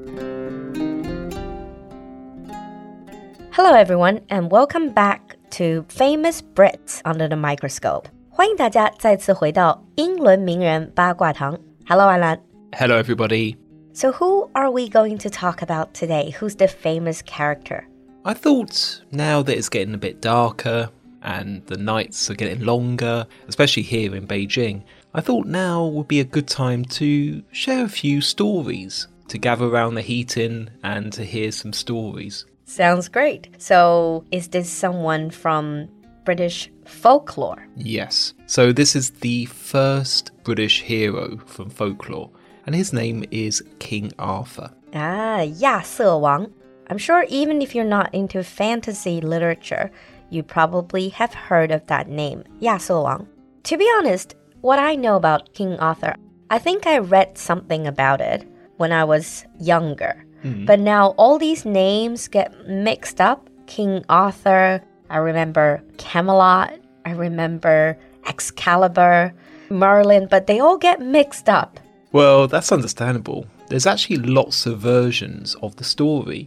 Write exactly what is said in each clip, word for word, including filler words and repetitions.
Hello everyone, and welcome back to Famous Brits Under the Microscope. 欢迎大家再次回到英伦名人八卦堂。Hello, Alan. Hello, everybody. So who are we going to talk about today? Who's the famous character? I thought now that it's getting a bit darker and the nights are getting longer, especially here in Beijing, I thought now would be a good time to share a few stories, to gather around the heating and to hear some stories. Sounds great. So is this someone from British folklore? Yes. So this is the first British hero from folklore, and his name is King Arthur. Ah, 亚瑟王. I'm sure even if you're not into fantasy literature, you probably have heard of that name, 亚瑟王. To be honest, what I know about King Arthur, I think I read something about it when I was younger. Mm. But now all these names get mixed up. King Arthur, I remember Camelot, I remember Excalibur, Merlin, but they all get mixed up. Well, that's understandable. There's actually lots of versions of the story.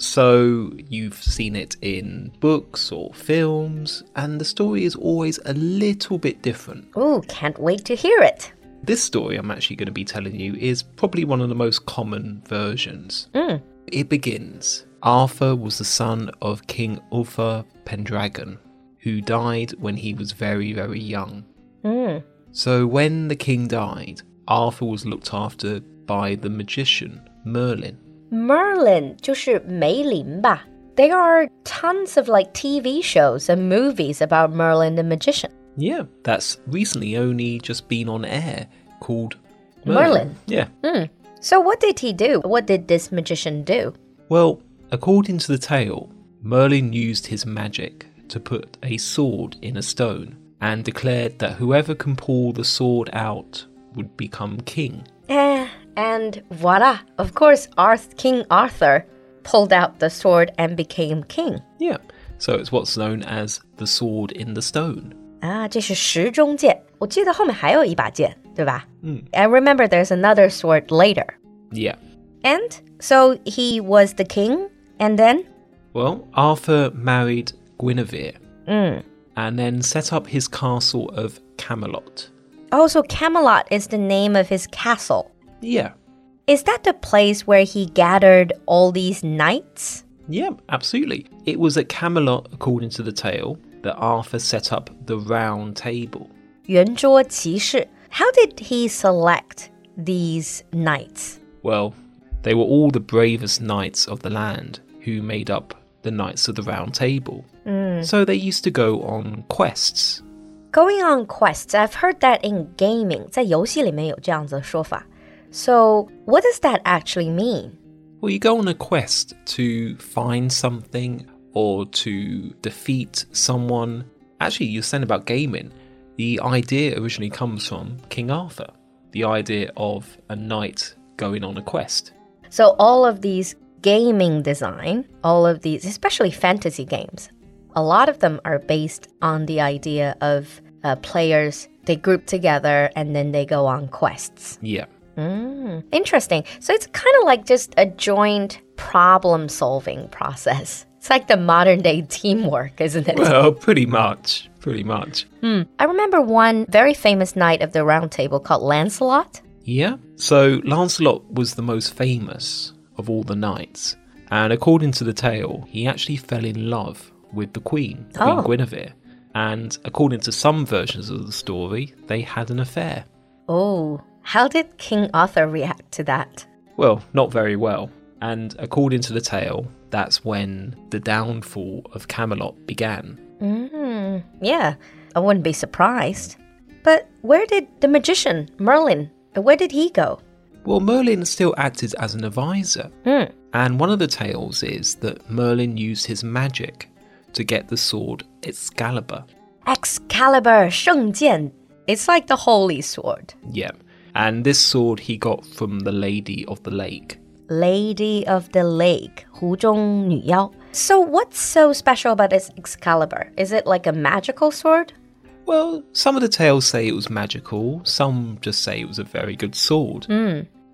So you've seen it in books or films, and the story is always a little bit different. Ooh, can't wait to hear it. This story I'm actually going to be telling you is probably one of the most common versions. Mm. It begins, Arthur was the son of King Uther Pendragon, who died when he was very, very young. Mm. So when the king died, Arthur was looked after by the magician, Merlin. Merlin, 就是梅林吧? There are tons of like T V shows and movies about Merlin the magician. Yeah, that's recently only just been on air, called Merlin. Merlin? Yeah. Mm. So what did he do? What did this magician do? Well, according to the tale, Merlin used his magic to put a sword in a stone and declared that whoever can pull the sword out would become king. Eh, and voila, of course, Arth- King Arthur pulled out the sword and became king. Yeah, so it's what's known as the sword in the stone. 啊，这是石中剑。我记得后面还有一把剑，对吧？ Mm. I remember there's another sword later. Yeah. And so he was the king, and then? Well, Arthur married Guinevere Mm. and then set up his castle of Camelot. Oh, so Camelot is the name of his castle. Yeah. Is that the place where he gathered all these knights? Yeah, absolutely. It was at Camelot, according to the tale, that Arthur set up the Round Table. 圆桌骑士. How did he select these knights? Well, they were all the bravest knights of the land who made up the Knights of the Round Table. Mm. So they used to go on quests. Going on quests, I've heard that in gaming, 在游戏里面有这样子的说法. So, what does that actually mean? Well, you go on a quest to find something or to defeat someone. Actually, you're saying about gaming. The idea originally comes from King Arthur. The idea of a knight going on a quest. So all of these gaming design, all of these, especially fantasy games, a lot of them are based on the idea of uh, players, they group together and then they go on quests. Yeah. Mm, interesting. So it's kind of like just a joint problem-solving process. It's like the modern-day teamwork, isn't it? Well, pretty much. Pretty much. Mm. I remember one very famous knight of the Round Table called Lancelot. Yeah. So Lancelot was the most famous of all the knights. And according to the tale, he actually fell in love with the queen, Queen Oh. Guinevere. And according to some versions of the story, they had an affair. Oh, how did King Arthur react to that? Well, not very well. And according to the tale, that's when the downfall of Camelot began. Mm, yeah, I wouldn't be surprised. But where did the magician, Merlin, where did he go? Well, Merlin still acted as an advisor. Mm. And one of the tales is that Merlin used his magic to get the sword Excalibur. Excalibur, 圣剑. It's like the holy sword. Yeah. And this sword he got from the Lady of the Lake. Lady of the Lake, 湖中女妖. So what's so special about this Excalibur? Is it like a magical sword? Well, some of the tales say it was magical, some just say it was a very good sword. Mm. But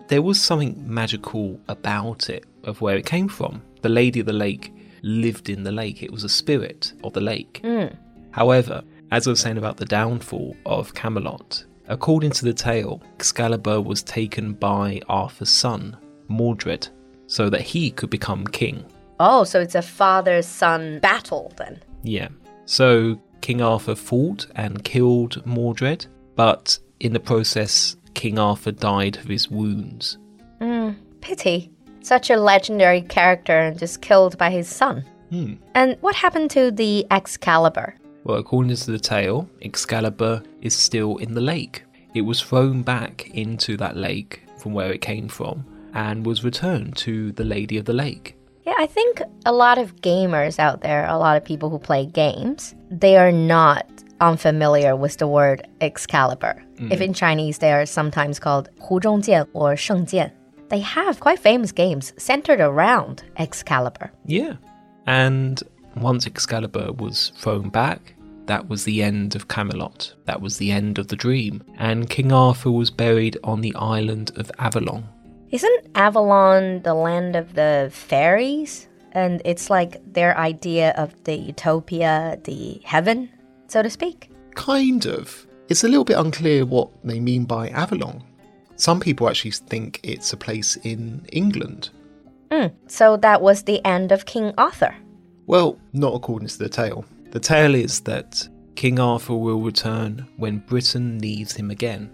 there was something magical about it, of where it came from. The Lady of the Lake lived in the lake. It was a spirit of the lake. Mm. However, as I was saying about the downfall of Camelot, according to the tale, Excalibur was taken by Arthur's son, Mordred, so that he could become king. Oh, so it's a father-son battle then. Yeah. So King Arthur fought and killed Mordred, but in the process, King Arthur died of his wounds. Mm, pity. Such a legendary character and just killed by his son. Hmm. And what happened to the Excalibur? Well, according to the tale, Excalibur is still in the lake. It was thrown back into that lake from where it came from and was returned to the Lady of the Lake. Yeah, I think a lot of gamers out there, a lot of people who play games, they are not unfamiliar with the word Excalibur. Mm. If in Chinese they are sometimes called 胡中剑 or 圣剑. They have quite famous games centered around Excalibur. Yeah. And once Excalibur was thrown back, that was the end of Camelot. That was the end of the dream. And King Arthur was buried on the island of Avalon. Isn't Avalon the land of the fairies? And it's like their idea of the utopia, the heaven, so to speak? Kind of. It's a little bit unclear what they mean by Avalon. Some people actually think it's a place in England. Mm, so that was the end of King Arthur? Well, not according to the tale. The tale is that King Arthur will return when Britain needs him again.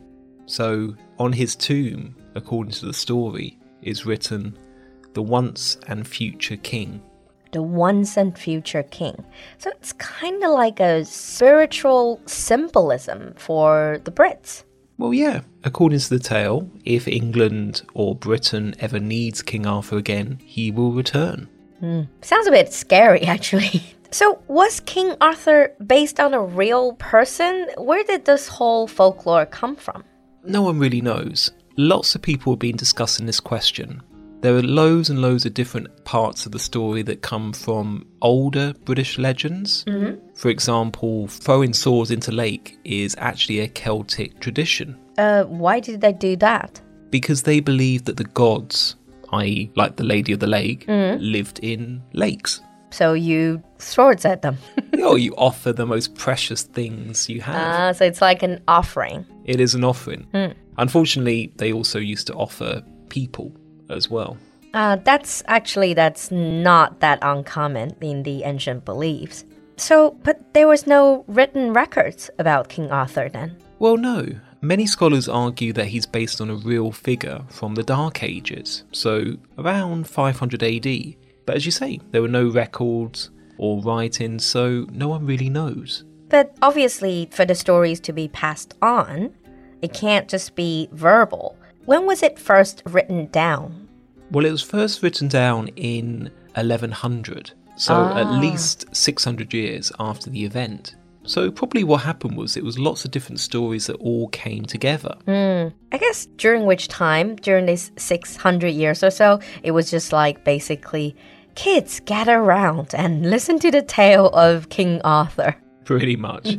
So on his tomb, according to the story, is written, the once and future king. The once and future king. So it's kind of like a spiritual symbolism for the Brits. Well, yeah. According to the tale, if England or Britain ever needs King Arthur again, he will return. Mm. Sounds a bit scary, actually. So was King Arthur based on a real person? Where did this whole folklore come from? No one really knows. Lots of people have been discussing this question. There are loads and loads of different parts of the story that come from older British legends. Mm-hmm. For example, throwing swords into lake is actually a Celtic tradition. Uh, why did they do that? Because they believed that the gods, that is like the Lady of the Lake, mm. lived in lakes. So you swords at them. Or you offer the most precious things you have. Ah, uh, so it's like an offering. It is an offering. Mm. Unfortunately, they also used to offer people as well. Uh, that's actually, that's not that uncommon in the ancient beliefs. So, but there was no written records about King Arthur then? Well, no. Many scholars argue that he's based on a real figure from the Dark Ages, so around five hundred A D. But as you say, there were no records or writings, so no one really knows. But obviously, for the stories to be passed on, it can't just be verbal. When was it first written down? Well, it was first written down in eleven hundred, so ah. at least six hundred years after the event. So probably what happened was it was lots of different stories that all came together. Mm. I guess during which time, during these six hundred years or so, it was just like basically, kids gather around and listen to the tale of King Arthur. Pretty much.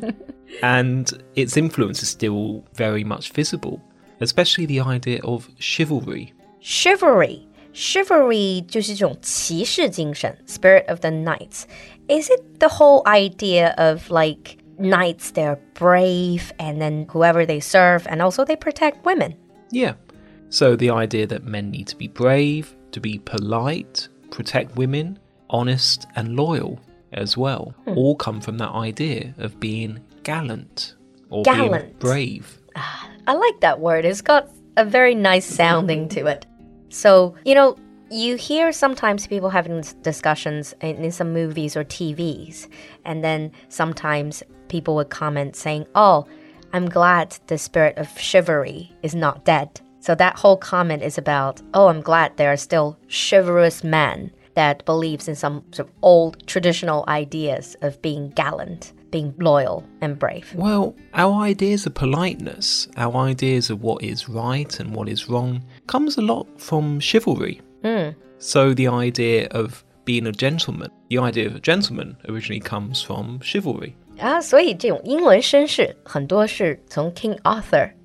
And its influence is still very much visible, especially the idea of chivalry. Chivalry. Chivalry 就是这种骑士精神, spirit of the knights. Is it the whole idea of like knights, they're brave and then whoever they serve and also they protect women? Yeah. So the idea that men need to be brave, to be polite, protect women, honest and loyal as well, hmm. all come from that idea of being gallant or gallant. being brave. I like that word. It's got a very nice sounding to it. So, you know, you hear sometimes people having discussions in, in some movies or T Vs, and then sometimes people would comment saying, oh, I'm glad the spirit of chivalry is not dead. So that whole comment is about, oh, I'm glad there are still chivalrous men that believes in some sort of old traditional ideas of being gallant, being loyal and brave. Well, our ideas of politeness, our ideas of what is right and what is wrong, comes a lot from chivalry. Mm. So the idea of being a gentleman, the idea of a gentleman originally comes from chivalry. 啊，所以这种英伦绅士很多是从 King Arthur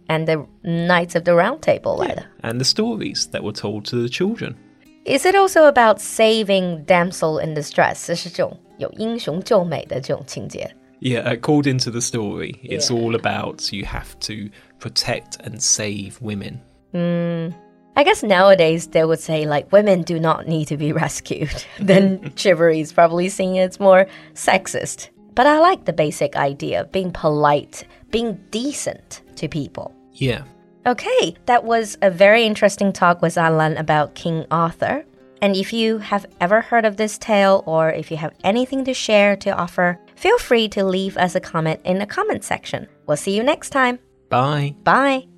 and the Knights of the Round Table 来的。 And the stories that were told to the children. Is it also about saving damsel in distress? 是这种有英雄救美的这种情节。 Yeah, according to the story, it's Yeah. all about you have to protect and save women. Mm, I guess nowadays they would say like women do not need to be rescued. Then chivalry is probably seen as more sexist. But I like the basic idea of being polite, being decent to people. Yeah. Okay, that was a very interesting talk with Alan about King Arthur. And if you have ever heard of this tale or if you have anything to share to offer, feel free to leave us a comment in the comment section. We'll see you next time. Bye. Bye.